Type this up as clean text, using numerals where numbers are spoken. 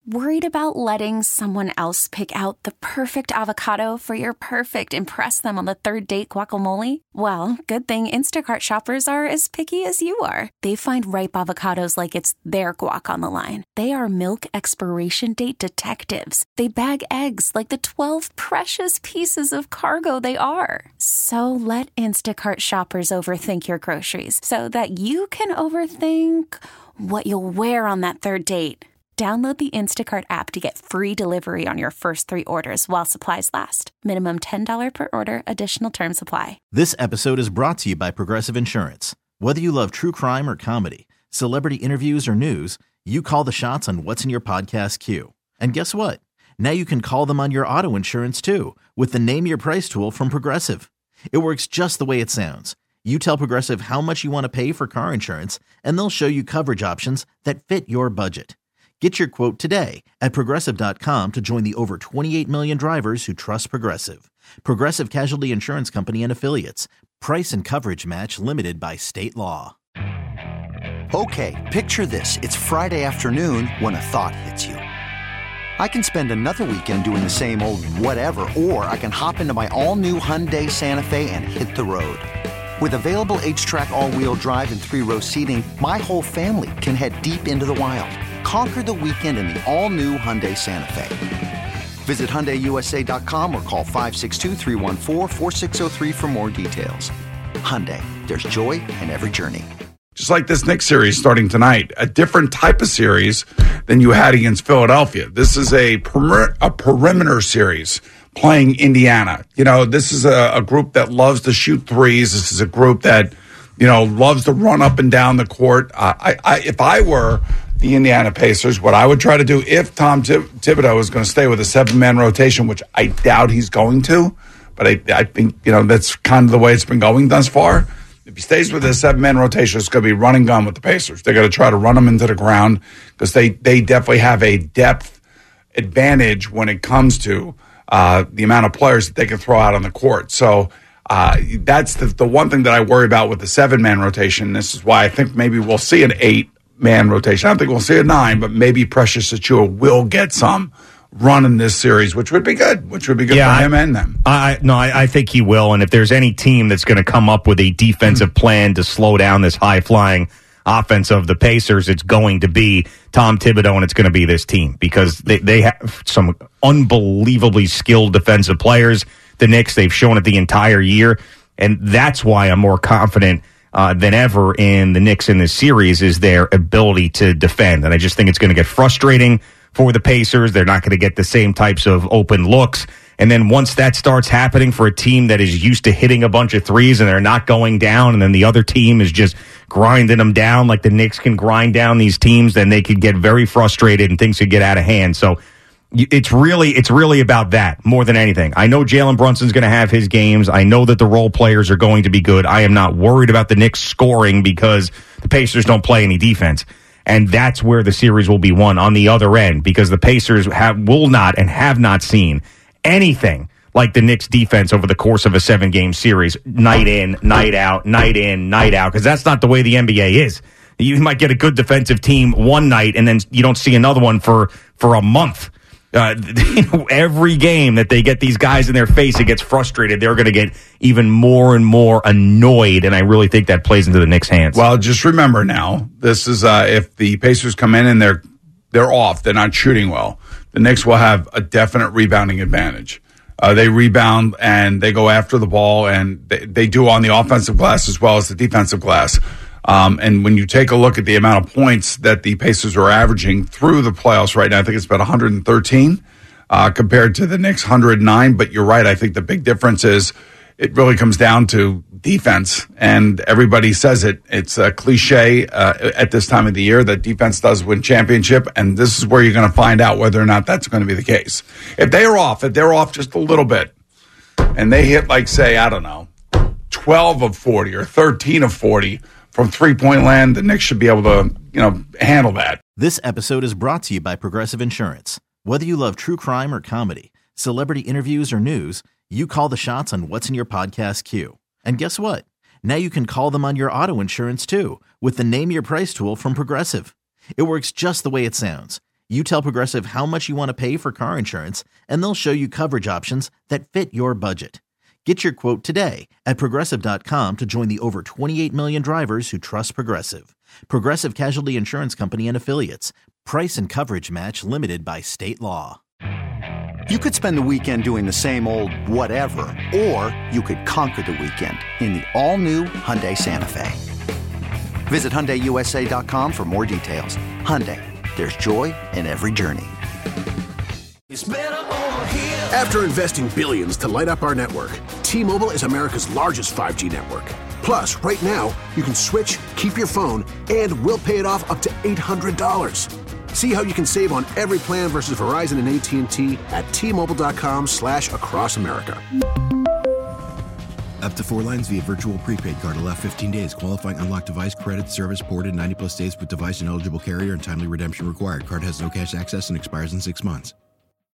Worried about letting someone else pick out the perfect avocado for your perfect impress them on the third date guacamole? Well, good thing Instacart shoppers are as picky as you are. They find ripe avocados like it's their guac on the line. They are milk expiration date detectives. They bag eggs like the 12 precious pieces of cargo they are. So let Instacart shoppers overthink your groceries so that you can overthink what you'll wear on that third date. Download the Instacart app to get free delivery on your first 3 orders while supplies last. Minimum $10 per order. Additional terms apply. This episode is brought to you by Progressive Insurance. Whether you love true crime or comedy, celebrity interviews or news, you call the shots on what's in your podcast queue. And guess what? Now you can call them on your auto insurance too with the Name Your Price tool from Progressive. It works just the way it sounds. You tell Progressive how much you want to pay for car insurance, and they'll show you coverage options that fit your budget. Get your quote today at Progressive.com to join the over 28 million drivers who trust Progressive. Progressive Casualty Insurance Company and Affiliates. Price and coverage match limited by state law. Okay, picture this. It's Friday afternoon when a thought hits you. I can spend another weekend doing the same old whatever, or I can hop into my all-new Hyundai Santa Fe and hit the road. With available H-Track all-wheel drive and 3-row seating, my whole family can head deep into the wild. Conquer the weekend in the all-new Hyundai Santa Fe. Visit HyundaiUSA.com or call 562-314-4603 for more details. Hyundai, there's joy in every journey. Just like this Knicks series starting tonight, a different type of series than you had against Philadelphia. This is a perimeter series playing Indiana. You know, this is a group that loves to shoot threes. This is a group that, you know, loves to run up and down the court. If I were the Indiana Pacers, what I would try to do if Tom Thibodeau is going to stay with a 7-man rotation, which I doubt he's going to, but I think, you know, that's kind of the way it's been going thus far. If he stays with a 7-man rotation, it's going to be run and gun with the Pacers. They're going to try to run them into the ground because they definitely have a depth advantage when it comes to the amount of players that they can throw out on the court. So that's the one thing that I worry about with the 7-man rotation. This is why I think maybe we'll see an 8-man rotation. I don't think we'll see a 9, but maybe Precious Achiuwa will get some run in this series, which would be good for him and them. I think he will. And if there's any team that's going to come up with a defensive plan to slow down this high-flying offense of the Pacers, it's going to be Tom Thibodeau, and it's going to be this team because they have some unbelievably skilled defensive players. The Knicks, they've shown it the entire year, and that's why I'm more confident than ever in the Knicks in this series is their ability to defend. And I just think it's going to get frustrating for the Pacers. They're not going to get the same types of open looks. And then once that starts happening for a team that is used to hitting a bunch of threes and they're not going down, and then the other team is just grinding them down like the Knicks can grind down these teams, then they could get very frustrated and things could get out of hand. So it's really about that more than anything. I know Jalen Brunson's going to have his games. I know that the role players are going to be good. I am not worried about the Knicks scoring because the Pacers don't play any defense. And that's where the series will be won on the other end because the Pacers will not and have not seen anything like the Knicks defense over the course of a 7-game series, night in, night out, night in, night out, because that's not the way the NBA is. You might get a good defensive team one night and then you don't see another one for a month. Every game that they get these guys in their face, it gets frustrated. They're going to get even more and more annoyed, and I really think that plays into the Knicks' hands. Well, just remember now, this is if the Pacers come in and they're off, they're not shooting well, the Knicks will have a definite rebounding advantage. They rebound and they go after the ball, and they do on the offensive glass as well as the defensive glass. And when you take a look at the amount of points that the Pacers are averaging through the playoffs right now, I think it's about 113 compared to the Knicks 109. But you're right. I think the big difference is it really comes down to defense. And everybody says it. It's a cliche at this time of the year that defense does win championship. And this is where you're going to find out whether or not that's going to be the case. If they're off just a little bit and they hit, like, say, I don't know, 12 of 40 or 13 of 40 from three-point land, the Knicks should be able to, handle that. This episode is brought to you by Progressive Insurance. Whether you love true crime or comedy, celebrity interviews or news, you call the shots on what's in your podcast queue. And guess what? Now you can call them on your auto insurance too with the Name Your Price tool from Progressive. It works just the way it sounds. You tell Progressive how much you want to pay for car insurance, and they'll show you coverage options that fit your budget. Get your quote today at Progressive.com to join the over 28 million drivers who trust Progressive. Progressive Casualty Insurance Company and Affiliates. Price and coverage match limited by state law. You could spend the weekend doing the same old whatever, or you could conquer the weekend in the all-new Hyundai Santa Fe. Visit HyundaiUSA.com for more details. Hyundai, there's joy in every journey. After investing billions to light up our network, T-Mobile is America's largest 5G network. Plus, right now, you can switch, keep your phone, and we'll pay it off up to $800. See how you can save on every plan versus Verizon and AT&T at T-Mobile.com/across America. Up to 4 lines via virtual prepaid card. Allow 15 days. Qualifying unlocked device credit service ported 90 plus days with device and eligible carrier and timely redemption required. Card has no cash access and expires in 6 months.